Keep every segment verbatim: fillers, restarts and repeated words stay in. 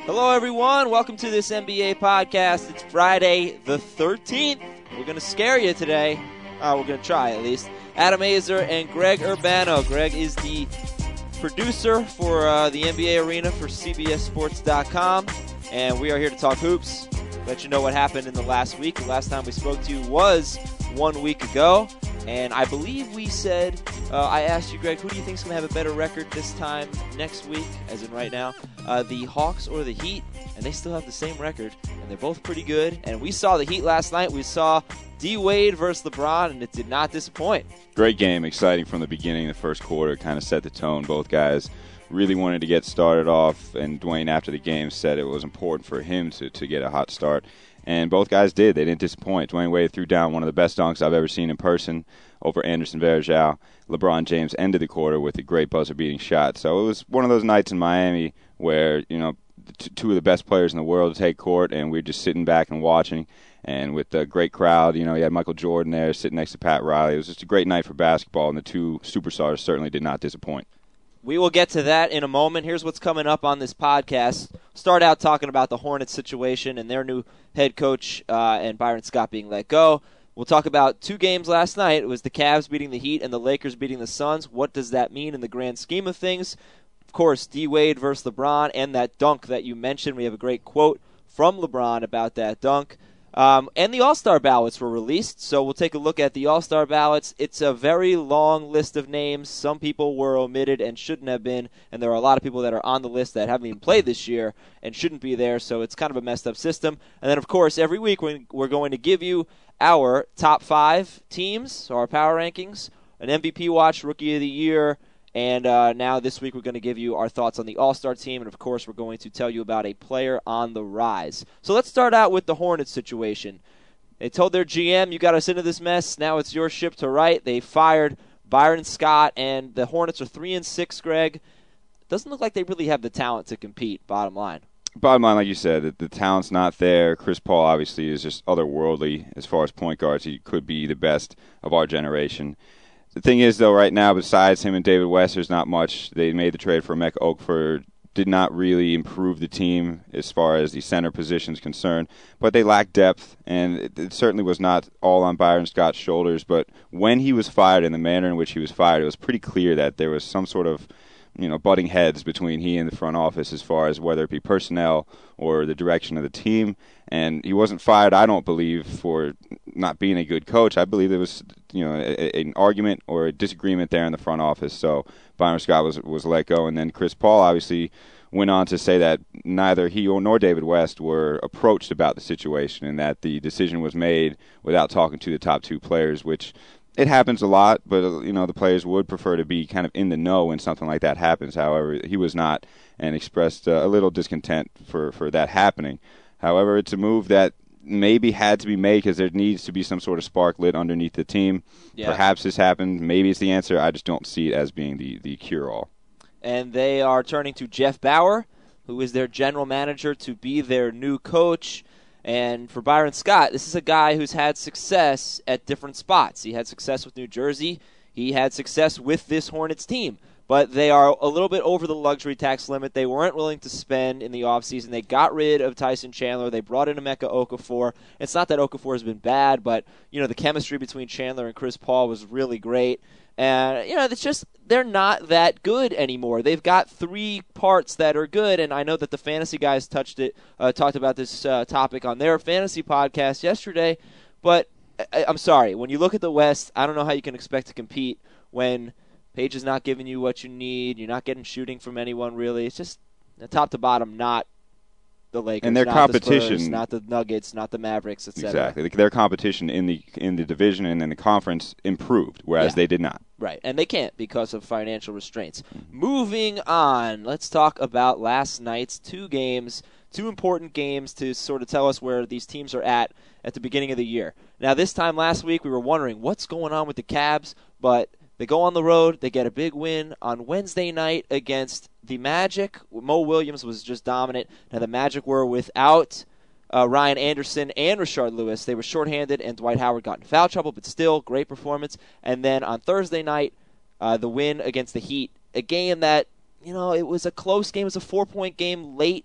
Hello, everyone. Welcome to this N B A podcast. It's Friday the thirteenth. We're going to scare you today. Uh, we're going to try, at least. Adam Azer and Greg Urbano. Greg is the producer for uh, the N B A Arena for C B S Sports dot com, and we are here to talk hoops. Let you know what happened in the last week. The last time we spoke to you was one week ago, and I believe we said, uh, I asked you, Greg, who do you think is going to have a better record this time next week, as in right now, uh, the Hawks or the Heat? And they still have the same record, and they're both pretty good. And we saw the Heat last night. We saw D-Wade versus LeBron, and it did not disappoint. Great game, exciting from the beginning. The first quarter kind of set the tone. Both guys really wanted to get started off, and Dwayne, after the game, said it was important for him to, to get a hot start. And both guys did. They didn't disappoint. Dwayne Wade threw down one of the best dunks I've ever seen in person over Anderson Varejao. LeBron James ended the quarter with a great buzzer-beating shot. So it was one of those nights in Miami where, you know, t- two of the best players in the world take court, and we we're just sitting back and watching. And with the great crowd, you know, you had Michael Jordan there sitting next to Pat Riley. It was just a great night for basketball, and the two superstars certainly did not disappoint. We will get to that in a moment. Here's what's coming up on this podcast. Start out talking about the Hornets situation and their new head coach uh, and Byron Scott being let go. We'll talk about two games last night. It was the Cavs beating the Heat and the Lakers beating the Suns. What does that mean in the grand scheme of things? Of course, D-Wade versus LeBron and that dunk that you mentioned. We have a great quote from LeBron about that dunk. Um, and the All-Star ballots were released, so we'll take a look at the All-Star ballots. It's a very long list of names. Some people were omitted and shouldn't have been, and there are a lot of people that are on the list that haven't even played this year and shouldn't be there, so it's kind of a messed-up system. And then, of course, every week we're going to give you our top five teams, so our power rankings, an M V P watch, Rookie of the Year, and uh, now this week we're going to give you our thoughts on the All-Star team, and of course we're going to tell you about a player on the rise. So let's start out with the Hornets situation. They told their G M, you got us into this mess, now it's your ship to right. They fired Byron Scott, and the Hornets are three and six, Greg. Doesn't look like they really have the talent to compete, bottom line. Bottom line, like you said, the, the talent's not there. Chris Paul obviously is just otherworldly as far as point guards. He could be the best of our generation. The thing is, though, right now, besides him and David West, there's not much. They made the trade for Emeka Okafor, did not really improve the team as far as the center position is concerned, but they lack depth, and it, it certainly was not all on Byron Scott's shoulders. But when he was fired, in the manner in which he was fired, it was pretty clear that there was some sort of, you know, butting heads between he and the front office as far as whether it be personnel or the direction of the team. And he wasn't fired, I don't believe, for not being a good coach. I believe there was, you know, a, a, an argument or a disagreement there in the front office. So Byron Scott was was let go, and then Chris Paul obviously went on to say that neither he nor David West were approached about the situation, and that the decision was made without talking to the top two players, which it happens a lot, but, you know, the players would prefer to be kind of in the know when something like that happens. However, he was not, and expressed uh, a little discontent for, for that happening. However, it's a move that maybe had to be made because there needs to be some sort of spark lit underneath the team. Yeah. Perhaps this happened. Maybe it's the answer. I just don't see it as being the, the cure-all. And they are turning to Jeff Bauer, who is their general manager, to be their new coach. And for Byron Scott, this is a guy who's had success at different spots. He had success with New Jersey. He had success with this Hornets team. But they are a little bit over the luxury tax limit. They weren't willing to spend in the offseason. They got rid of Tyson Chandler. They brought in Emeka Okafor. It's not that Okafor has been bad, but, you know, the chemistry between Chandler and Chris Paul was really great. And, you know, it's just they're not that good anymore. They've got three parts that are good, and I know that the fantasy guys touched it, uh, talked about this uh, topic on their fantasy podcast yesterday. But I- I'm sorry, when you look at the West, I don't know how you can expect to compete when Page is not giving you what you need. You're not getting shooting from anyone, really. It's just top to bottom, not the Lakers, and their not competition, the Spurs, not the Nuggets, not the Mavericks, et cetera. Exactly. Their competition in the in the division and in the conference improved, whereas yeah. they did not. Right, and they can't because of financial restraints. Mm-hmm. Moving on, let's talk about last night's two games, two important games to sort of tell us where these teams are at at the beginning of the year. Now, this time last week, we were wondering what's going on with the Cavs, but they go on the road. They get a big win on Wednesday night against the Magic. Mo Williams was just dominant. Now, the Magic were without uh, Ryan Anderson and Rashard Lewis. They were shorthanded, and Dwight Howard got in foul trouble, but still, great performance. And then on Thursday night, uh, the win against the Heat, a game that, you know, it was a close game. It was a four-point game late,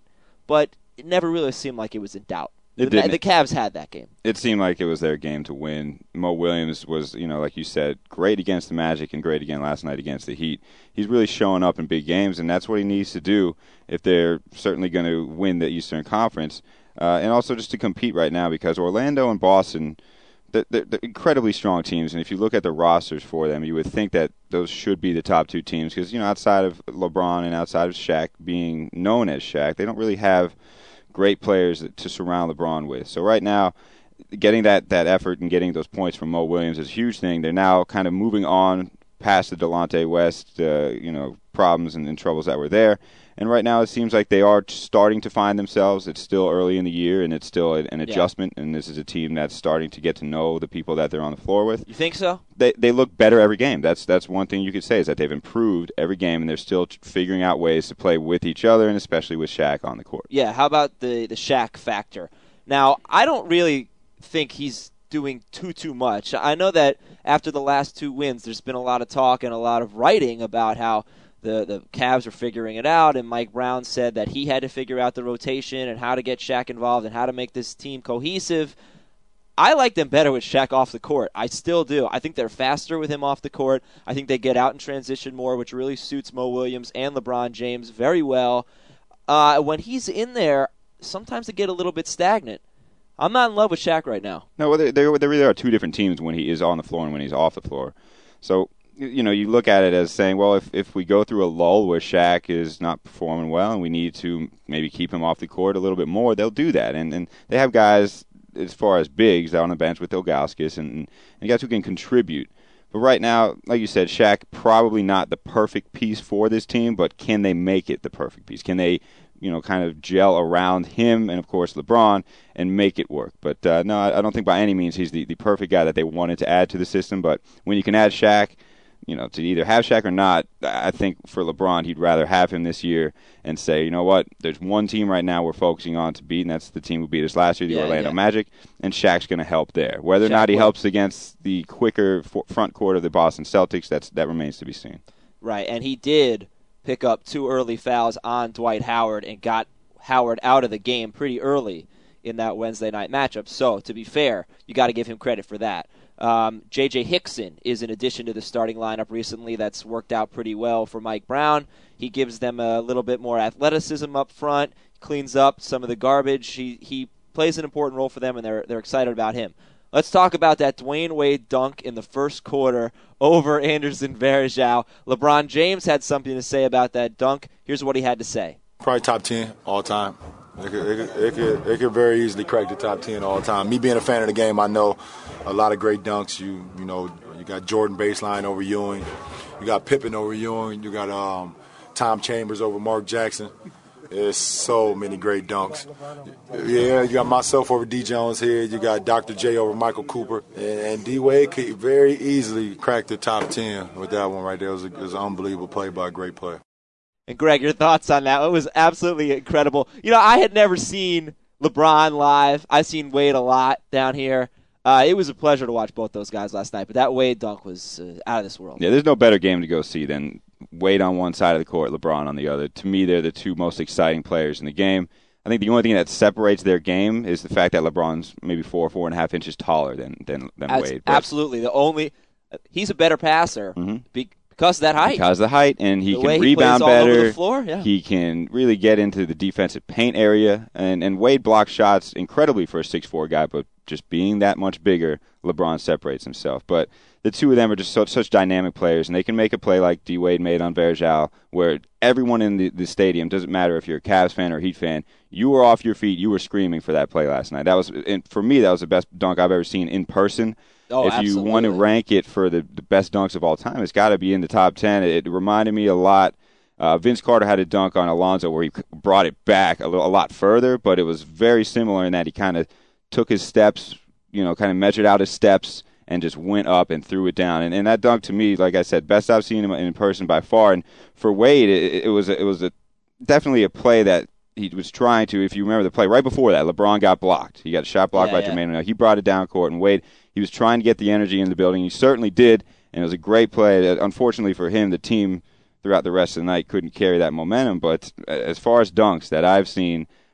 but it never really seemed like it was in doubt. It the, didn't. the Cavs had that game. It seemed like it was their game to win. Mo Williams was, you know, like you said, great against the Magic and great again last night against the Heat. He's really showing up in big games, and that's what he needs to do if they're certainly going to win the Eastern Conference. Uh, and also just to compete right now, because Orlando and Boston, they're, they're incredibly strong teams. And if you look at the rosters for them, you would think that those should be the top two teams. Because, you know, outside of LeBron and outside of Shaq being known as Shaq, they don't really have great players to surround LeBron with. So right now, getting that, that effort and getting those points from Mo Williams is a huge thing. They're now kind of moving on past the Delonte West, uh, you know, problems and, and troubles that were there. And right now it seems like they are starting to find themselves. It's still early in the year, and it's still an adjustment. Yeah. And this is a team that's starting to get to know the people that they're on the floor with. You think so? They they look better every game. That's that's one thing you could say is that they've improved every game, and they're still figuring out ways to play with each other, and especially with Shaq on the court. Yeah. How about the the Shaq factor? Now, I don't really think he's doing too too much. I know that after the last two wins, there's been a lot of talk and a lot of writing about how The, the Cavs are figuring it out, and Mike Brown said that he had to figure out the rotation and how to get Shaq involved and how to make this team cohesive. I like them better with Shaq off the court. I still do. I think they're faster with him off the court. I think they get out in transition more, which really suits Mo Williams and LeBron James very well. Uh, when he's in there, sometimes they get a little bit stagnant. I'm not in love with Shaq right now. No, well, there, there, there really are two different teams when he is on the floor and when he's off the floor. So, you know, you look at it as saying, well, if, if we go through a lull where Shaq is not performing well and we need to maybe keep him off the court a little bit more, they'll do that. And and they have guys, as far as bigs, out on the bench with Ilgauskas and, and guys who can contribute. But right now, like you said, Shaq probably not the perfect piece for this team, but can they make it the perfect piece? Can they, you know, kind of gel around him and, of course, LeBron and make it work? But, uh, no, I don't think by any means he's the, the perfect guy that they wanted to add to the system. But when you can add Shaq, you know, to either have Shaq or not, I think for LeBron, he'd rather have him this year and say, you know what, there's one team right now we're focusing on to beat, and that's the team who beat us last year, the yeah, Orlando yeah. Magic, and Shaq's going to help there. Whether or Shaq not he will. helps against the quicker front court of the Boston Celtics, that's that remains to be seen. Right, and he did pick up two early fouls on Dwight Howard and got Howard out of the game pretty early in that Wednesday night matchup. So, to be fair, you got to give him credit for that. Um, J J Hickson is an addition to the starting lineup recently that's worked out pretty well for Mike Brown. He gives them a little bit more athleticism up front, cleans up some of the garbage. He he plays an important role for them, and they're they're excited about him. Let's talk about that Dwayne Wade dunk in the first quarter over Anderson Varejao. LeBron James had something to say about that dunk. Here's what he had to say. Probably top ten all time. It could, it, could, it, could, it could very easily crack the top ten all time. Me being a fan of the game, I know a lot of great dunks. You you know, you got Jordan baseline over Ewing. You got Pippen over Ewing. You got um, Tom Chambers over Mark Jackson. There's so many great dunks. Yeah, you got myself over D. Jones here. You got Doctor J over Michael Cooper. And, and D. Wade could very easily crack the top ten with that one right there. It was, a, it was an unbelievable play by a great player. And, Greg, your thoughts on that? It was absolutely incredible. You know, I had never seen LeBron live. I've seen Wade a lot down here. Uh, it was a pleasure to watch both those guys last night, but that Wade dunk was uh, out of this world. Yeah, there's no better game to go see than Wade on one side of the court, LeBron on the other. To me, they're the two most exciting players in the game. I think the only thing that separates their game is the fact that LeBron's maybe four, four and a half inches taller than than, than As, Wade. But, absolutely. The only he's a better passer mm-hmm. be, because of that height. Because of the height, and he the can way rebound he plays all better. over the floor, yeah. He can really get into the defensive paint area, and, and Wade blocks shots incredibly for a six foot four guy, but just being that much bigger, LeBron separates himself. But the two of them are just so, such dynamic players, and they can make a play like D. Wade made on Varejao, where everyone in the, the stadium, doesn't matter if you're a Cavs fan or a Heat fan, you were off your feet, you were screaming for that play last night. That was, and for me, that was the best dunk I've ever seen in person. Oh, if absolutely. you want to rank it for the, the best dunks of all time, it's got to be in the top ten. It, it reminded me a lot. Uh, Vince Carter had a dunk on Alonzo where he brought it back a, little, a lot further, but it was very similar in that he kind of took his steps, you know, kind of measured out his steps and just went up and threw it down. And, and that dunk, to me, like I said, best I've seen him in person by far. And for Wade, it, it was a, it was a definitely a play that he was trying to, if you remember the play right before that, LeBron got blocked. He got a shot blocked yeah, by yeah. Jermaine O'Neal. He brought it down court, and Wade, he was trying to get the energy in the building. He certainly did, and it was a great play. Unfortunately for him, the team throughout the rest of the night couldn't carry that momentum. But as far as dunks that I've seen,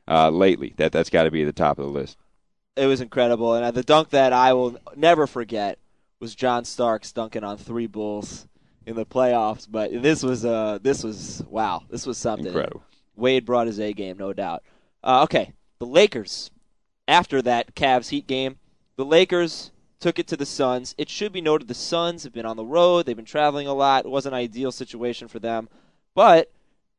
uh, lately. That that's got to be at the top of the list. It was incredible, and the dunk that I will never forget was John Starks dunking on three Bulls in the playoffs. But this was uh this was wow, this was something. Incredible. Wade brought his A game, no doubt. Uh, okay, the Lakers. After that Cavs Heat game, the Lakers took it to the Suns. It should be noted the Suns have been on the road. They've been traveling a lot. It wasn't an ideal situation for them. But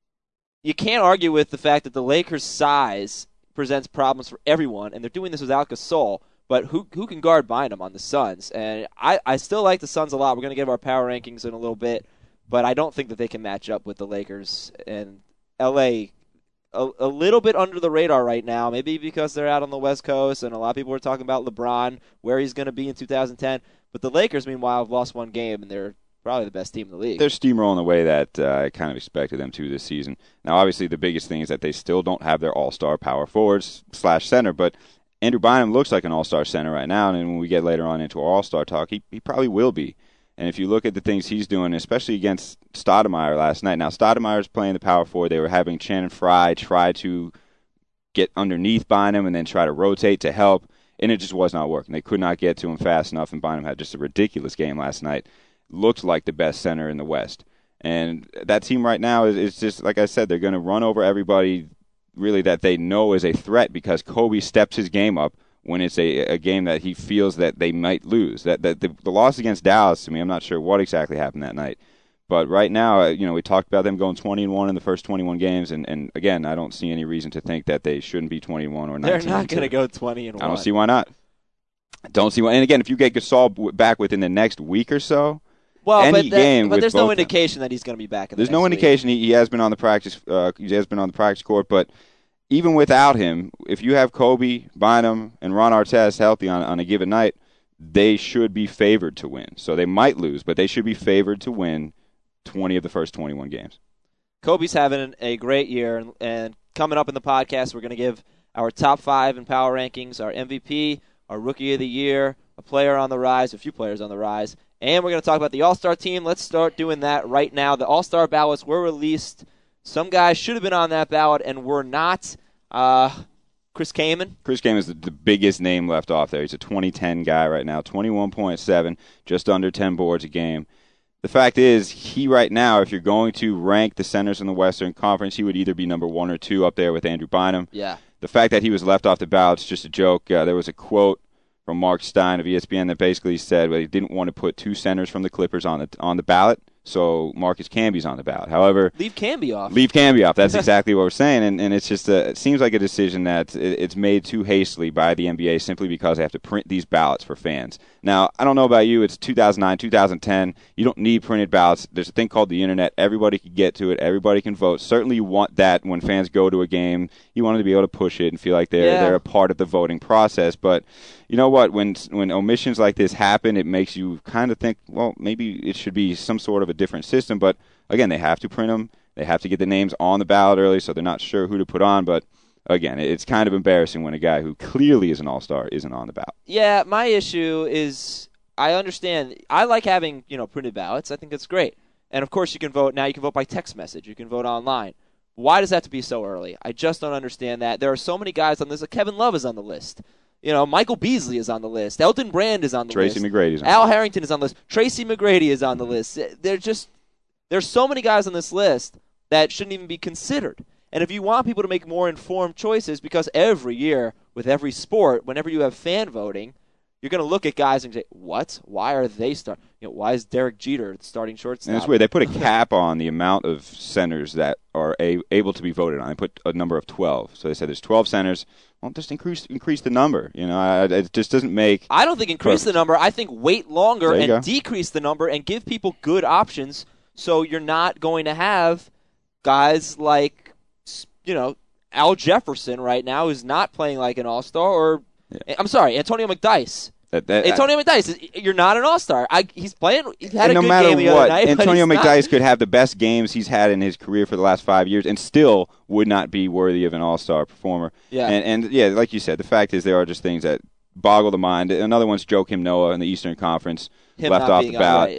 you can't argue with the fact that the Lakers' size presents problems for everyone, and they're doing this without Gasol. But who who can guard Bynum on the Suns? And I, I still like the Suns a lot. We're going to give our power rankings in a little bit, but I don't think that they can match up with the Lakers. And L A, a, a little bit under the radar right now, maybe because they're out on the West Coast, and a lot of people are talking about LeBron, where he's going to be in two thousand ten. But the Lakers, meanwhile, have lost one game, and they're probably the best team in the league. They're steamrolling the way that uh, I kind of expected them to this season. Now, obviously, the biggest thing is that they still don't have their all-star power forwards slash center, but Andrew Bynum looks like an all-star center right now, and when we get later on into our all-star talk, he, he probably will be. And if you look at the things he's doing, especially against Stoudemire last night. Now, Stoudemire's playing the power forward. They were having Channing Frye try to get underneath Bynum and then try to rotate to help, and it just was not working. They could not get to him fast enough, and Bynum had just a ridiculous game last night. Looked like the best center in the West. And that team right now is, is just, like I said, they're going to run over everybody really that they know is a threat because Kobe steps his game up when it's a, a game that he feels that they might lose. That, that the, the loss against Dallas, to me, I'm not sure what exactly happened that night. But right now, you know, we talked about them going twenty and one in the first twenty-one games, and, and again, I don't see any reason to think that they shouldn't be twenty and one or nineteen. They're not going to go twenty and one. I don't see why not. Don't see why. And again, if you get Gasol back within the next week or so, well, any but, that, game but there's no both indication that he's going to be back. In the there's next no indication week. he, he has been on the practice. Uh, he has been on the practice court, but even without him, if you have Kobe, Bynum, and Ron Artest healthy on, on a given night, they should be favored to win. So they might lose, but they should be favored to win twenty of the first twenty-one games. Kobe's having a great year, and, and coming up in the podcast, we're going to give our top five in power rankings, our M V P, our Rookie of the Year, a player on the rise, a few players on the rise, and we're going to talk about the All-Star team. Let's start doing that right now. The All-Star ballots were released. Some guys should have been on that ballot and were not. Uh, Chris Kaman. Chris Kaman is the, the biggest name left off there. He's a twenty ten guy right now, twenty-one point seven, just under ten boards a game. The fact is, he right now, if you're going to rank the centers in the Western Conference, he would either be number one or two up there with Andrew Bynum. Yeah. The fact that he was left off the ballot is just a joke. Uh, there was a quote from Mark Stein of E S P N that basically said well, he didn't want to put two centers from the Clippers on the on the ballot, so Marcus Camby's on the ballot. However, leave Camby off. Leave Camby off. That's exactly what we're saying, and, and it's just a, it seems like a decision that it's made too hastily by the N B A simply because they have to print these ballots for fans. Now, I don't know about you. It's two thousand nine, two thousand ten. You don't need printed ballots. There's a thing called the internet. Everybody can get to it. Everybody can vote. Certainly, you want that when fans go to a game. You want them to be able to push it and feel like they're yeah. they're a part of the voting process. But you know what? When when omissions like this happen, it makes you kind of think, well, maybe it should be some sort of a different system. But again, they have to print them. They have to get the names on the ballot early, so they're not sure who to put on. But again, it's kind of embarrassing when a guy who clearly is an all-star isn't on the ballot. Yeah, my issue is I understand. I like having, you know, printed ballots. I think that's great. And, of course, you can vote. Now you can vote by text message. You can vote online. Why does that have to be so early? I just don't understand that. There are so many guys on this. Kevin Love is on the list. You know, Michael Beasley is on the list. Elton Brand is on the Tracy list. Tracy McGrady is on Al the list. Harrington is on the list. Tracy McGrady is on the list. They're just there's so many guys on this list that shouldn't even be considered. And if you want people to make more informed choices, because every year with every sport, whenever you have fan voting, you're going to look at guys and say, what? Why are they starting? You know, why is Derek Jeter starting shortstop? And it's weird. They put a cap on the amount of centers that are a, able to be voted on. They put a number of twelve. So they said there's twelve centers. Well, just increase increase the number. You know, I, it just doesn't make. I don't think increase perfect. the number. I think wait longer and go. decrease the number and give people good options. So you're not going to have guys like, you know, Al Jefferson right now who's not playing like an all-star, or yeah. I'm sorry, Antonio McDyess. That, that, Antonio I, McDyess, you're not an all-star. I, he's playing. He's had a no good matter game the what, other night. Antonio but McDyess not. could have the best games he's had in his career for the last five years, and still would not be worthy of an all-star performer. Yeah, and, and yeah, like you said, the fact is there are just things that boggle the mind. Another one's Joakim Noah in the Eastern Conference, Him left not off being the ballot. Right, yeah.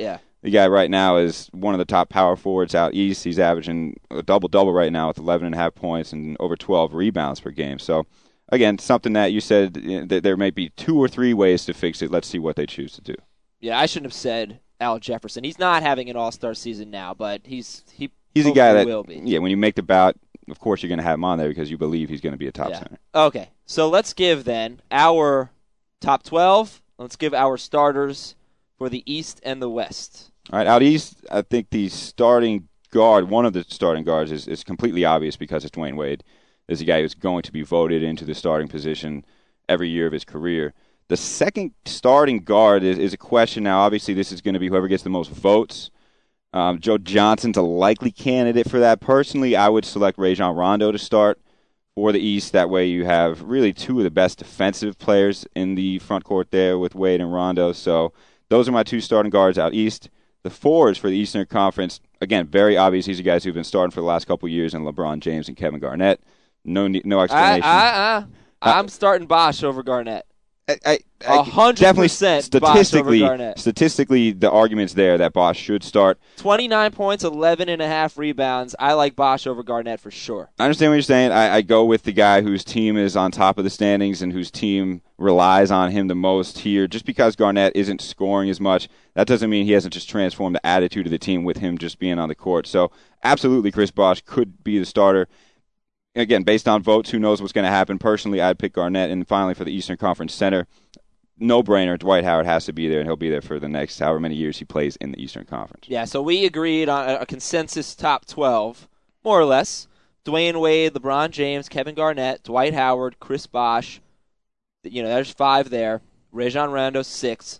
The guy right now is one of the top power forwards out east. He's averaging a double-double right now with eleven and a half points and over twelve rebounds per game. So, again, something that you said you know, that there may be two or three ways to fix it. Let's see what they choose to do. Yeah, I shouldn't have said Al Jefferson. He's not having an all-star season now, but he's he He's a guy that, will be. yeah, when you make the bout, of course you're going to have him on there because you believe he's going to be a top yeah. center. Okay, so let's give then our top twelve. Let's give our starters for the East and the West. All right, out east, I think the starting guard, one of the starting guards, is, is completely obvious because it's Dwayne Wade. There's a guy who's going to be voted into the starting position every year of his career. The second starting guard is, is a question now. Obviously, this is going to be whoever gets the most votes. Um, Joe Johnson's a likely candidate for that. Personally, I would select Rajon Rondo to start for the East. That way you have really two of the best defensive players in the front court there with Wade and Rondo. So those are my two starting guards out East. The fours for the Eastern Conference, again, very obvious. These are guys who've been starting for the last couple of years, and LeBron James and Kevin Garnett. No no explanation. I, I, I, I'm starting Bosh over Garnett. I, I, A hundred percent statistically, Bosh over Garnett. Statistically, the argument's there that Bosh should start. twenty-nine points, eleven and a half rebounds. I like Bosh over Garnett for sure. I understand what you're saying. I, I go with the guy whose team is on top of the standings and whose team relies on him the most here. Just because Garnett isn't scoring as much, that doesn't mean he hasn't just transformed the attitude of the team with him just being on the court. So, absolutely, Chris Bosh could be the starter. Again, based on votes, who knows what's going to happen. Personally, I'd pick Garnett. And finally, for the Eastern Conference center, no-brainer, Dwight Howard has to be there, and he'll be there for the next however many years he plays in the Eastern Conference. Yeah, so we agreed on a consensus top twelve, more or less. Dwayne Wade, LeBron James, Kevin Garnett, Dwight Howard, Chris Bosh. You know, there's five there. Rajon Rondo, six.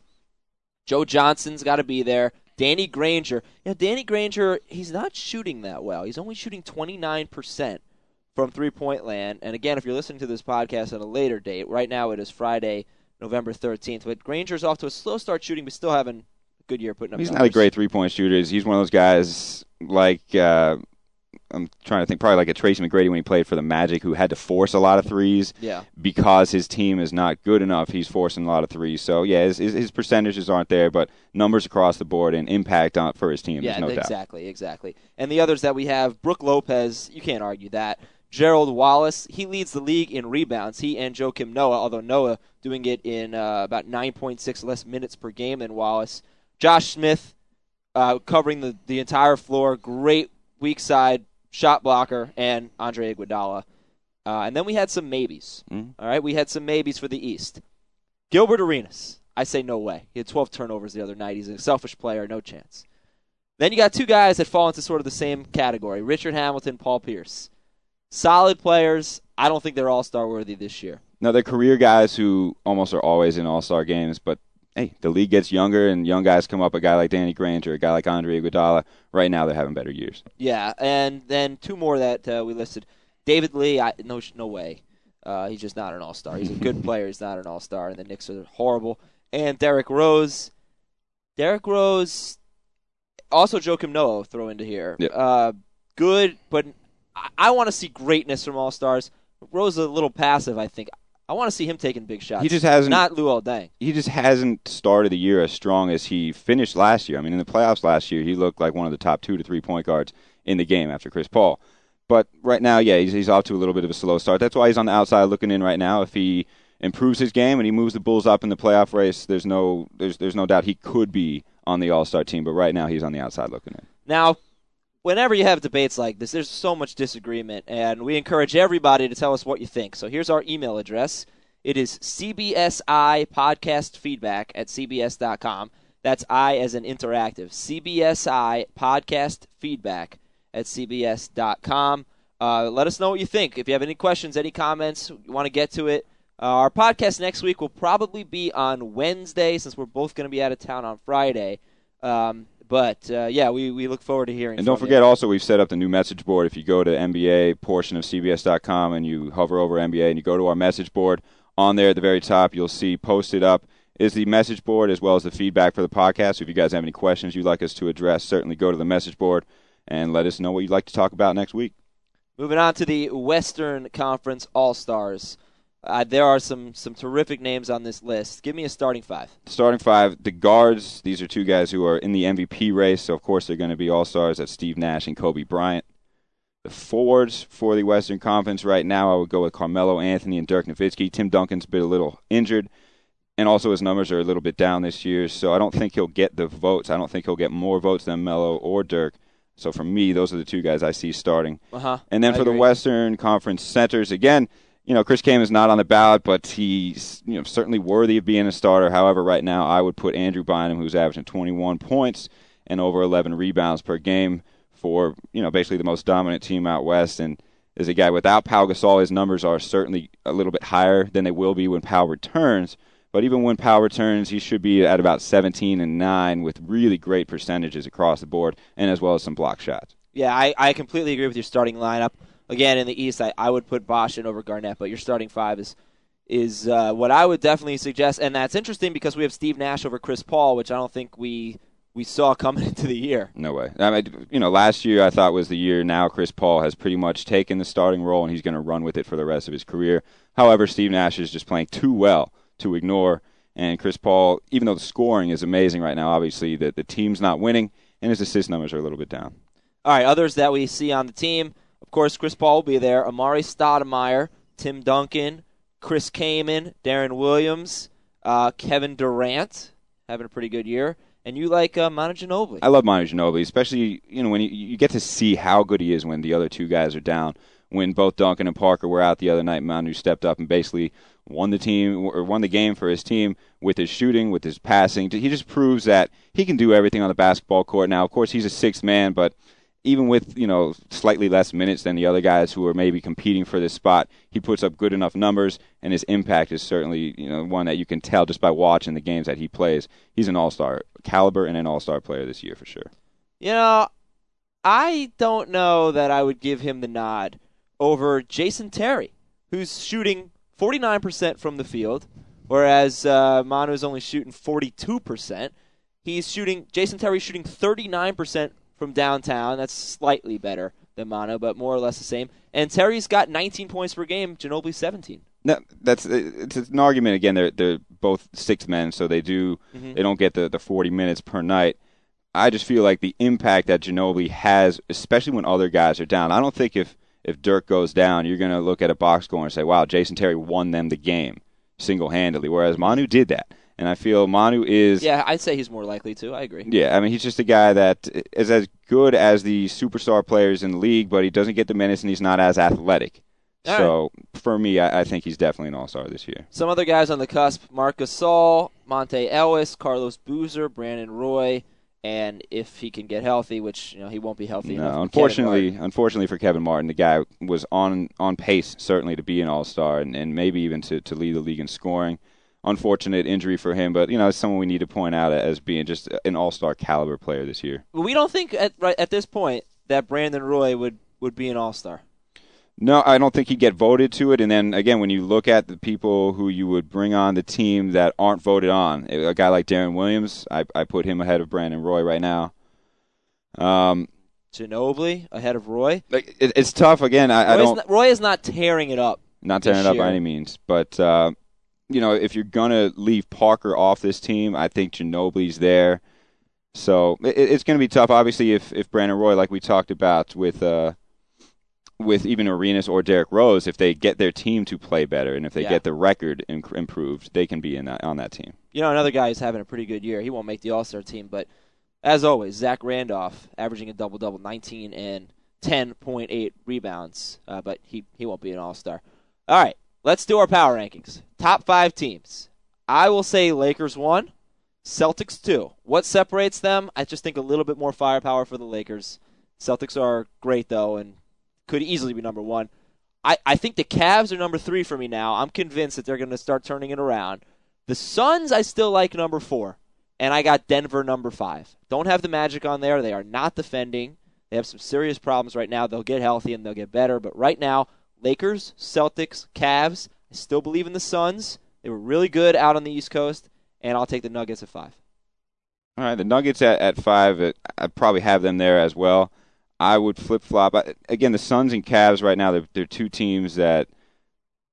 Joe Johnson's got to be there. Danny Granger. You know, Danny Granger, he's not shooting that well. He's only shooting twenty-nine percent. From three-point land. And again, if you're listening to this podcast at a later date, right now it is Friday, November thirteenth. But Granger's off to a slow start shooting, but still having a good year putting up He's numbers. not a great three-point shooter. He's one of those guys like, uh, I'm trying to think, probably like a Tracy McGrady when he played for the Magic, who had to force a lot of threes yeah. because his team is not good enough. He's forcing a lot of threes. So, yeah, his, his percentages aren't there, but numbers across the board and impact on for his team, yeah, there's no doubt. exactly, exactly. And the others that we have, Brooke Lopez, you can't argue that. Gerald Wallace, he leads the league in rebounds. He and Joakim Noah, although Noah doing it in uh, about nine point six less minutes per game than Wallace. Josh Smith uh, covering the, the entire floor. Great weak side shot blocker. And Andre Iguodala. Uh, and then we had some maybes. Mm-hmm. All right, we had some maybes for the East. Gilbert Arenas, I say no way. He had twelve turnovers the other night. He's a selfish player, no chance. Then you got two guys that fall into sort of the same category. Richard Hamilton, Paul Pierce. Solid players. I don't think they're all-star worthy this year. No, they're career guys who almost are always in all-star games, but hey, the league gets younger and young guys come up, a guy like Danny Granger, a guy like Andre Iguodala. Right now they're having better years. Yeah, and then two more that uh, we listed. David Lee, I, no no way. Uh, he's just not an all-star. He's a good player. He's not an all-star, and the Knicks are horrible. And Derrick Rose. Derrick Rose, also Joakim Noah throw into here. Yep. Uh, good, but I, I want to see greatness from all-stars. Rose is a little passive, I think. I want to see him taking big shots. He just hasn't. Not Luol Deng. He just hasn't started the year as strong as he finished last year. I mean, in the playoffs last year, he looked like one of the top two to three point guards in the game after Chris Paul. But right now, yeah, he's, he's off to a little bit of a slow start. That's why he's on the outside looking in right now. If he improves his game and he moves the Bulls up in the playoff race, there's no there's there's no doubt he could be on the All-Star team. But right now, he's on the outside looking in. Now, whenever you have debates like this, there's so much disagreement, and we encourage everybody to tell us what you think. So here's our email address. It is C B S I podcast feedback at C B S dot com. That's I as in interactive. C B S I podcast feedback at C B S dot com. Uh, let us know what you think. If you have any questions, any comments, you want to get to it. Uh, our podcast next week will probably be on Wednesday since we're both going to be out of town on Friday. Um, but, uh, yeah, we, we look forward to hearing And from don't forget you. also we've set up the new message board. If you go to the N B A portion of C B S dot com and you hover over N B A and you go to our message board, on there at the very top you'll see posted up is the message board as well as the feedback for the podcast. So if you guys have any questions you'd like us to address, certainly go to the message board and let us know what you'd like to talk about next week. Moving on to the Western Conference All-Stars. Uh, there are some some terrific names on this list. Give me a starting five. Starting five, the guards, these are two guys who are in the M V P race, so of course they're going to be all-stars. That's Steve Nash and Kobe Bryant. The forwards for the Western Conference right now, I would go with Carmelo Anthony and Dirk Nowitzki. Tim Duncan's been a little injured, and also his numbers are a little bit down this year, so I don't think he'll get the votes. I don't think he'll get more votes than Melo or Dirk. So for me, those are the two guys I see starting. Uh-huh. And then I for agree. the Western Conference centers, again, you know, Chris Kaman is not on the ballot, but he's you know certainly worthy of being a starter. However, right now I would put Andrew Bynum, who's averaging twenty-one points and over eleven rebounds per game for, you know, basically the most dominant team out west, and is a guy without Pau Gasol. His numbers are certainly a little bit higher than they will be when Pau returns. But even when Pau returns, he should be at about seventeen and nine with really great percentages across the board, and as well as some block shots. Yeah, I, I completely agree with your starting lineup. Again, in the East, I, I would put Bosch in over Garnett, but your starting five is is uh, what I would definitely suggest. And that's interesting because we have Steve Nash over Chris Paul, which I don't think we we saw coming into the year. No way. I mean, you know, last year I thought was the year. Now Chris Paul has pretty much taken the starting role, and he's going to run with it for the rest of his career. However, Steve Nash is just playing too well to ignore. And Chris Paul, even though the scoring is amazing right now, obviously the, the team's not winning, and his assist numbers are a little bit down. All right, others that we see on the team, of course, Chris Paul will be there. Amari Stoudemire, Tim Duncan, Chris Kaman, Darren Williams, uh, Kevin Durant, having a pretty good year. And you like uh, Manu Ginobili. I love Manu Ginobili, especially you know when you, you get to see how good he is when the other two guys are down. When both Duncan and Parker were out the other night, Manu stepped up and basically won the team or won the game for his team with his shooting, with his passing. He just proves that he can do everything on the basketball court. Now, of course, he's a sixth man, but even with you know slightly less minutes than the other guys who are maybe competing for this spot, he puts up good enough numbers, and his impact is certainly you know one that you can tell just by watching the games that he plays. He's an all-star caliber and an all-star player this year for sure. You know, I don't know that I would give him the nod over Jason Terry, who's shooting forty-nine percent from the field, whereas uh, Manu's only shooting forty-two percent. He's shooting Jason Terry's shooting thirty-nine percent from downtown. That's slightly better than Manu, but more or less the same. And Terry's got nineteen points per game. Ginobili seventeen. No, that's it's an argument again. They're they're both six men, so they do mm-hmm. they don't get the, the forty minutes per night. I just feel like the impact that Ginobili has, especially when other guys are down. I don't think if if Dirk goes down, you're going to look at a box score and say, "Wow, Jason Terry won them the game single handedly," whereas Manu did that. And I feel Manu is... Yeah, I'd say he's more likely to. I agree. Yeah, I mean, he's just a guy that is as good as the superstar players in the league, but he doesn't get the minutes and he's not as athletic. All so, right. for me, I, I think he's definitely an all-star this year. Some other guys on the cusp, Marc Gasol, Monte Ellis, Carlos Boozer, Brandon Roy, and if he can get healthy, which you know he won't be healthy no, enough. Unfortunately, unfortunately for Kevin Martin, the guy was on on pace, certainly, to be an all-star and, and maybe even to, to lead the league in scoring. Unfortunate injury for him, but you know, it's someone we need to point out as being just an all-star caliber player this year. We don't think at right at this point that Brandon Roy would, would be an all-star. No, I don't think he'd get voted to it. And then again, when you look at the people who you would bring on the team that aren't voted on, a guy like Darren Williams, I, I put him ahead of Brandon Roy right now. Um, Ginobili ahead of Roy. Like it, it's tough. Again, I, I don't. Not, Roy is not tearing it up. Not tearing it up by any means, but. Uh, You know, if you're going to leave Parker off this team, I think Ginobili's there. So it, it's going to be tough. Obviously, if, if Brandon Roy, like we talked about with uh, with even Arenas or Derrick Rose, if they get their team to play better and if they yeah. get the record inc- improved, they can be in that, on that team. You know, another guy who's having a pretty good year. He won't make the All-Star team, but as always, Zach Randolph averaging a double-double, nineteen and ten point eight rebounds, uh, but he, he won't be an All-Star. All right. Let's do our power rankings. Top five teams. I will say Lakers one, Celtics two. What separates them? I just think a little bit more firepower for the Lakers. Celtics are great, though, and could easily be number one. I, I think the Cavs are number three for me now. I'm convinced that they're going to start turning it around. The Suns, I still like number four, and I got Denver number five. Don't have the Magic on there. They are not defending. They have some serious problems right now. They'll get healthy and they'll get better, but right now, Lakers, Celtics, Cavs. I still believe in the Suns. They were really good out on the East Coast, and I'll take the Nuggets at five. All right, the Nuggets at, at five, I'd probably have them there as well. I would flip-flop. Again, the Suns and Cavs right now, they're, they're two teams that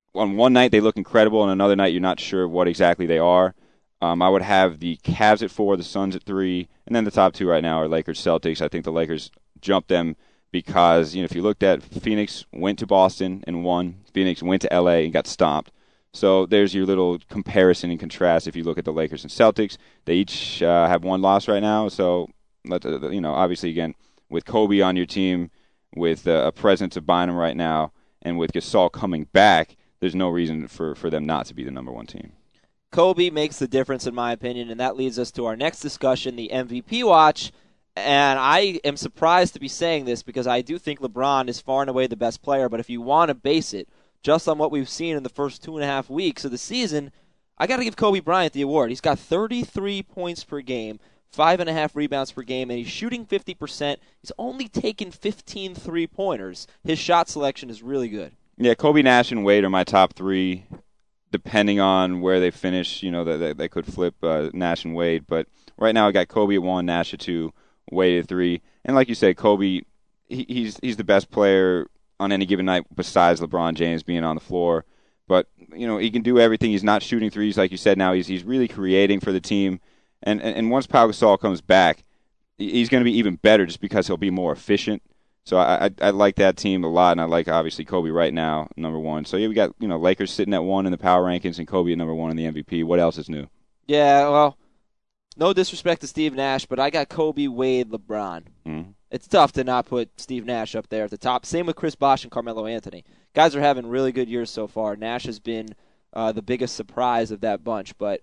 on one night they look incredible, and another night you're not sure what exactly they are. Um, I would have the Cavs at four, the Suns at three, and then the top two right now are Lakers, Celtics. I think the Lakers jumped them because, you know, if you looked at Phoenix went to Boston and won, Phoenix went to L A and got stomped. So there's your little comparison and contrast. If you look at the Lakers and Celtics, they each uh, have one loss right now. So, let uh, you know, obviously again with Kobe on your team, with uh, a presence of Bynum right now, and with Gasol coming back, there's no reason for, for them not to be the number one team. Kobe makes the difference, in my opinion, and that leads us to our next discussion, the M V P watch. And I am surprised to be saying this because I do think LeBron is far and away the best player, but if you want to base it just on what we've seen in the first two and a half weeks of the season, I got to give Kobe Bryant the award. He's got thirty-three points per game, five and a half rebounds per game, and he's shooting fifty percent. He's only taken fifteen three-pointers. His shot selection is really good. Yeah, Kobe, Nash, and Wade are my top three. Depending on where they finish, you know, they, they, they could flip uh, Nash and Wade. But right now I got Kobe at one, Nash at two, Wade at three. And like you said, Kobe, he, he's he's the best player on any given night besides LeBron James being on the floor. But, you know, he can do everything. He's not shooting threes, like you said now. He's he's really creating for the team. And, and, and once Pau Gasol comes back, he's going to be even better just because he'll be more efficient. So I, I I like that team a lot, and I like, obviously, Kobe right now, number one. So, yeah, we got, you know, Lakers sitting at one in the power rankings and Kobe at number one in the M V P. What else is new? Yeah, well, no disrespect to Steve Nash, but I got Kobe, Wade, LeBron. Mm-hmm. It's tough to not put Steve Nash up there at the top. Same with Chris Bosh and Carmelo Anthony. Guys are having really good years so far. Nash has been uh, the biggest surprise of that bunch. But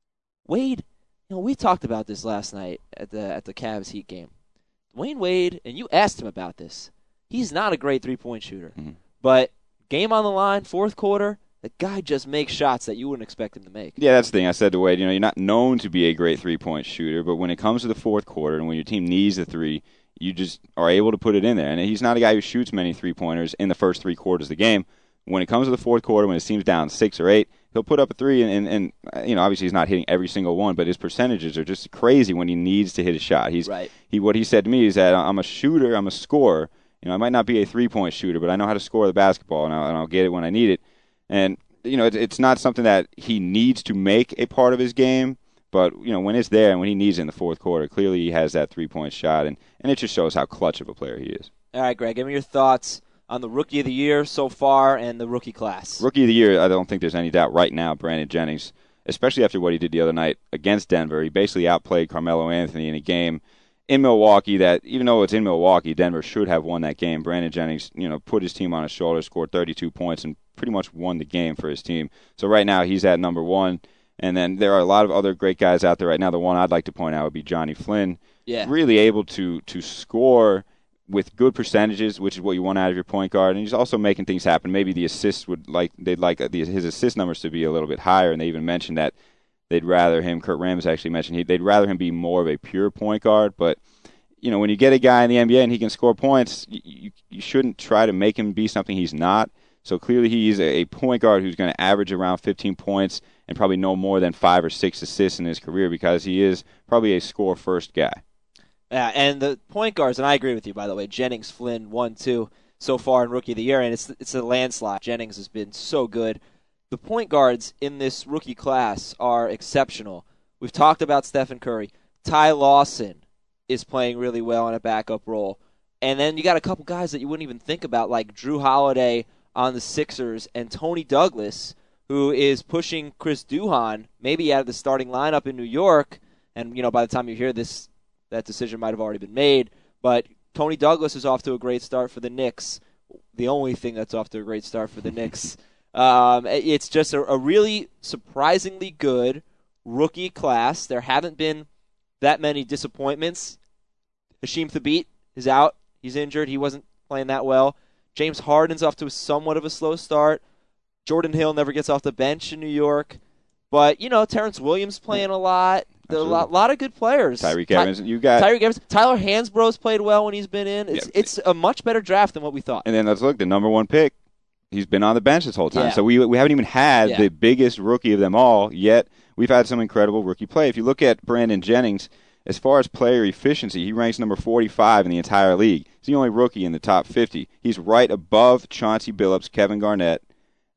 Wade, you know, we talked about this last night at the at the Cavs Heat game. Dwayne Wade, and you asked him about this, he's not a great three-point shooter. Mm-hmm. But game on the line, fourth quarter, the guy just makes shots that you wouldn't expect him to make. Yeah, that's the thing. I said to Wade, you know, you're not known to be a great three-point shooter, but when it comes to the fourth quarter and when your team needs a three, you just are able to put it in there. And he's not a guy who shoots many three-pointers in the first three quarters of the game. When it comes to the fourth quarter, when it seems down six or eight, he'll put up a three, and, and, and you know, obviously he's not hitting every single one, but his percentages are just crazy when he needs to hit a shot. He's right. he what he said to me is that I'm a shooter, I'm a scorer. You know, I might not be a three-point shooter, but I know how to score the basketball, and I'll, and I'll get it when I need it. And you know, it, it's not something that he needs to make a part of his game, but you know, when it's there and when he needs it in the fourth quarter, clearly he has that three-point shot, and, and it just shows how clutch of a player he is. All right, Greg, give me your thoughts on the Rookie of the Year so far and the rookie class. Rookie of the Year, I don't think there's any doubt right now, Brandon Jennings, especially after what he did the other night against Denver. He basically outplayed Carmelo Anthony in a game in Milwaukee that, even though it's in Milwaukee, Denver should have won that game. Brandon Jennings, you know, put his team on his shoulders, scored thirty-two points, and pretty much won the game for his team. So right now he's at number one. And then there are a lot of other great guys out there right now. The one I'd like to point out would be Johnny Flynn. Yeah. Really able to to score with good percentages, which is what you want out of your point guard, and he's also making things happen. Maybe the assists would like they'd like the, his assist numbers to be a little bit higher, and they even mentioned that they'd rather him. Kurt Rambis actually mentioned he, they'd rather him be more of a pure point guard. But you know, when you get a guy in the N B A and he can score points, you, you, you shouldn't try to make him be something he's not. So clearly, he's a point guard who's going to average around fifteen points and probably no more than five or six assists in his career because he is probably a score first guy. Yeah, and the point guards, and I agree with you, by the way, Jennings, Flynn, one, two, so far in Rookie of the Year, and it's it's a landslide. Jennings has been so good. The point guards in this rookie class are exceptional. We've talked about Stephen Curry. Ty Lawson is playing really well in a backup role. And then you got a couple guys that you wouldn't even think about, like Drew Holiday on the Sixers and Tony Douglas, who is pushing Chris Duhon maybe out of the starting lineup in New York. And, you know, by the time you hear this, that decision might have already been made. But Tony Douglas is off to a great start for the Knicks. The only thing that's off to a great start for the Knicks. Um, it's just a, a really surprisingly good rookie class. There haven't been that many disappointments. Hasheem Thabeet is out. He's injured. He wasn't playing that well. James Harden's off to a somewhat of a slow start. Jordan Hill never gets off the bench in New York. But, you know, Terrence Williams playing a lot. A lot, lot of good players. Tyreek Evans, you got Tyreek Evans. Tyler Hansbrough's played well when he's been in. It's yeah. it's a much better draft than what we thought. And then let's look, the number one pick, he's been on the bench this whole time. Yeah. So we we haven't even had yeah. the biggest rookie of them all, yet we've had some incredible rookie play. If you look at Brandon Jennings, as far as player efficiency, he ranks number forty-five in the entire league. He's the only rookie in the top fifty. He's right above Chauncey Billups, Kevin Garnett,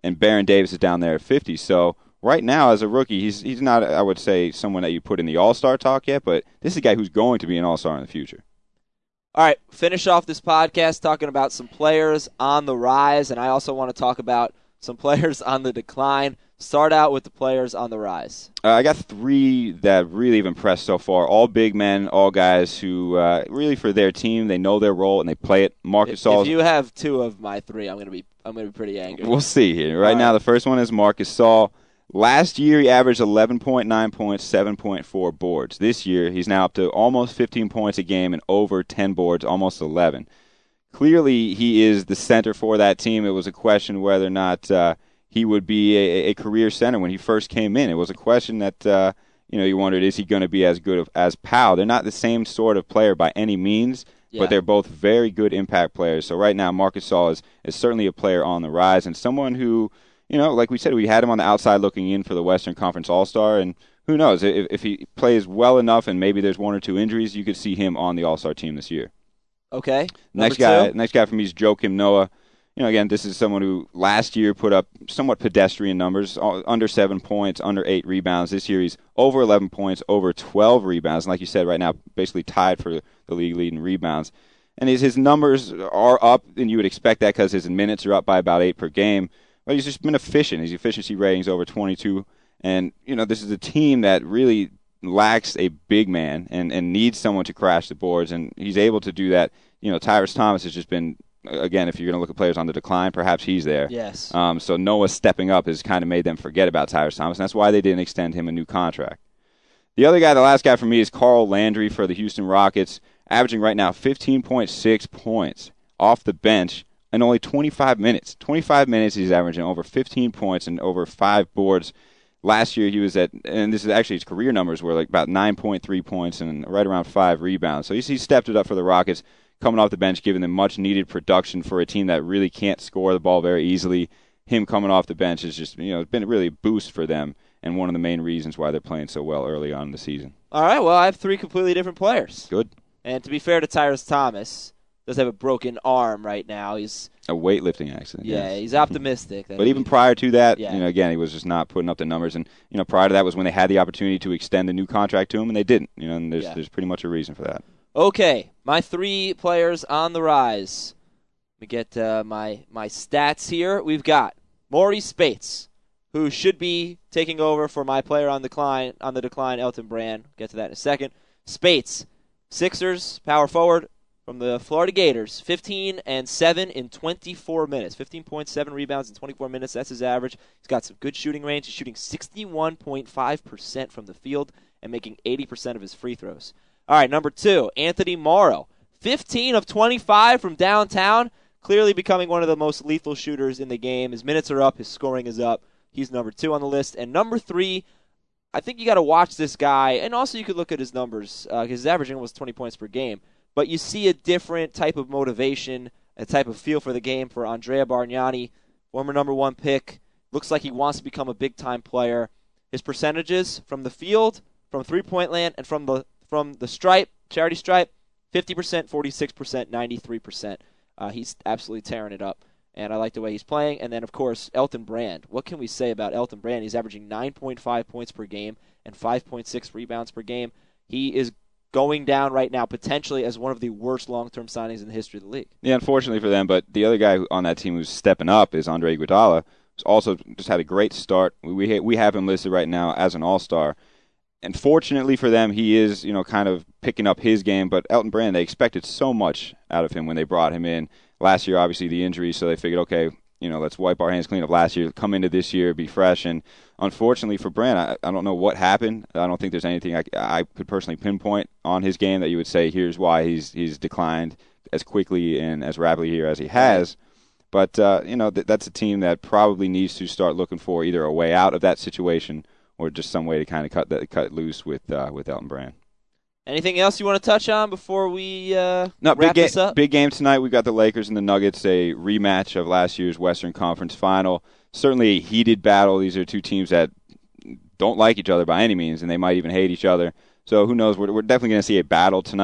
and Baron Davis is down there at fifty. So right now, as a rookie, he's he's not, I would say, someone that you put in the All-Star talk yet, but this is a guy who's going to be an All-Star in the future. All right, finish off this podcast talking about some players on the rise, and I also want to talk about some players on the decline. Start out with the players on the rise. Uh, I got three that really have impressed so far. All big men, all guys who uh, really for their team, they know their role and they play it. Marcus Saul. If you have two of my three, I'm going to be I'm going to be pretty angry. We'll see here. Right, right now, the first one is Marcus Saul. Last year, he averaged eleven point nine points, seven point four boards. This year, he's now up to almost fifteen points a game and over ten boards, almost eleven. Clearly, he is the center for that team. It was a question whether or not uh, he would be a, a career center when he first came in. It was a question that, uh, you know, you wondered, is he going to be as good of, as Powell? They're not the same sort of player by any means, yeah. but they're both very good impact players. So right now, Marcus Saul is, is certainly a player on the rise and someone who, you know, like we said, we had him on the outside looking in for the Western Conference All-Star, and who knows, if, if he plays well enough and maybe there's one or two injuries, you could see him on the All-Star team this year. Okay. Next guy, two? next guy for me is Joakim Noah. You know, again, this is someone who last year put up somewhat pedestrian numbers, under seven points, under eight rebounds. This year he's over eleven points, over twelve rebounds. And like you said, right now, basically tied for the league lead in rebounds. And his, his numbers are up, and you would expect that because his minutes are up by about eight per game. But he's just been efficient. His efficiency rating's over twenty-two. And, you know, this is a team that really lacks a big man and, and needs someone to crash the boards. And he's able to do that. You know, Tyrese Thomas has just been, again, if you're going to look at players on the decline, perhaps he's there. Yes. Um, so Noah stepping up has kind of made them forget about Tyrese Thomas, and that's why they didn't extend him a new contract. The other guy, the last guy for me, is Carl Landry for the Houston Rockets, averaging right now fifteen point six points off the bench in only twenty-five minutes. twenty-five minutes he's averaging over fifteen points and over five boards. Last year he was at, and this is actually his career numbers, were like about nine point three points and right around five rebounds. So he's, he stepped it up for the Rockets, coming off the bench, giving them much-needed production for a team that really can't score the ball very easily. Him coming off the bench has just, you know, been really a boost for them and one of the main reasons why they're playing so well early on in the season. All right, well, I have three completely different players. Good. And to be fair to Tyrese Thomas, does have a broken arm right now. He's a weightlifting accident. Yeah, yes. he's optimistic. But even prior to that, yeah. you know, again, he was just not putting up the numbers. And, you know, prior to that was when they had the opportunity to extend the new contract to him, and they didn't. You know, and there's yeah. there's pretty much a reason for that. Okay, my three players on the rise. Let me get uh, my my stats here. We've got Maurice Spates, who should be taking over for my player on decline on the decline, Elton Brand. Get to that in a second. Spates, Sixers power forward from the Florida Gators, fifteen and seven in twenty-four minutes. fifteen point seven rebounds in twenty-four minutes. That's his average. He's got some good shooting range. He's shooting sixty-one point five percent from the field and making eighty percent of his free throws. All right, number two, Anthony Morrow, fifteen of twenty-five from downtown, clearly becoming one of the most lethal shooters in the game. His minutes are up. His scoring is up. He's number two on the list. And number three, I think you got to watch this guy, and also you could look at his numbers because uh, his averaging was twenty points per game. But you see a different type of motivation, a type of feel for the game for Andrea Bargnani, former number one pick. Looks like he wants to become a big-time player. His percentages from the field, from three-point land, and from the from the stripe, charity stripe, fifty percent, forty-six percent, ninety-three percent. Uh, he's absolutely tearing it up, and I like the way he's playing. And then, of course, Elton Brand. What can we say about Elton Brand? He's averaging nine point five points per game and five point six rebounds per game. He is going down right now potentially as one of the worst long-term signings in the history of the league. Yeah, unfortunately for them, but the other guy on that team who's stepping up is Andre Iguodala, who's also just had a great start. We we have him listed right now as an all-star. And fortunately for them, he is, you know, kind of picking up his game. But Elton Brand, they expected so much out of him when they brought him in. Last year, obviously, the injury, so they figured, okay, you know, let's wipe our hands clean of last year, come into this year, be fresh. And unfortunately for Brand, I, I don't know what happened. I don't think there's anything I, I could personally pinpoint on his game that you would say, here's why he's he's declined as quickly and as rapidly here as he has. But, uh, you know, th- that's a team that probably needs to start looking for either a way out of that situation or just some way to kind of cut that cut loose with uh, with Elton Brand. Anything else you want to touch on before we uh, no, wrap big this up? Big game tonight. We've got the Lakers and the Nuggets, a rematch of last year's Western Conference Final. Certainly a heated battle. These are two teams that don't like each other by any means, and they might even hate each other. So who knows? We're, we're definitely going to see a battle tonight.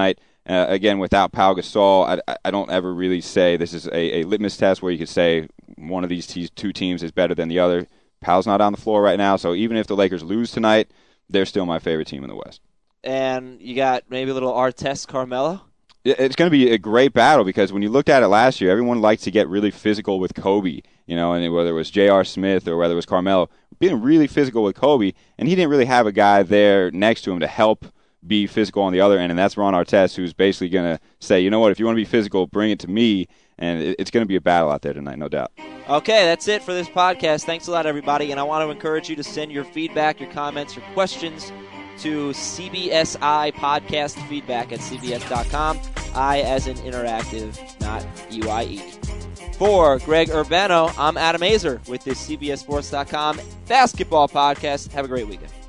Uh, again, without Pau Gasol, I, I don't ever really say this is a, a litmus test where you could say one of these te- two teams is better than the other. Pau's not on the floor right now, so even if the Lakers lose tonight, they're still my favorite team in the West. And you got maybe a little Artest Carmelo? It's going to be a great battle because when you looked at it last year, everyone liked to get really physical with Kobe, you know, and whether it was J R. Smith or whether it was Carmelo, being really physical with Kobe, and he didn't really have a guy there next to him to help be physical on the other end, and that's Ron Artest, who's basically going to say, you know what, if you want to be physical, bring it to me, and it's going to be a battle out there tonight, no doubt. Okay, that's it for this podcast. Thanks a lot, everybody, and I want to encourage you to send your feedback, your comments, your questions to C B S I podcast feedback at C B S dot com. I as in interactive, not U I E. For Greg Urbano, I'm Adam Azer with this C B S Sports dot com basketball podcast. Have a great weekend.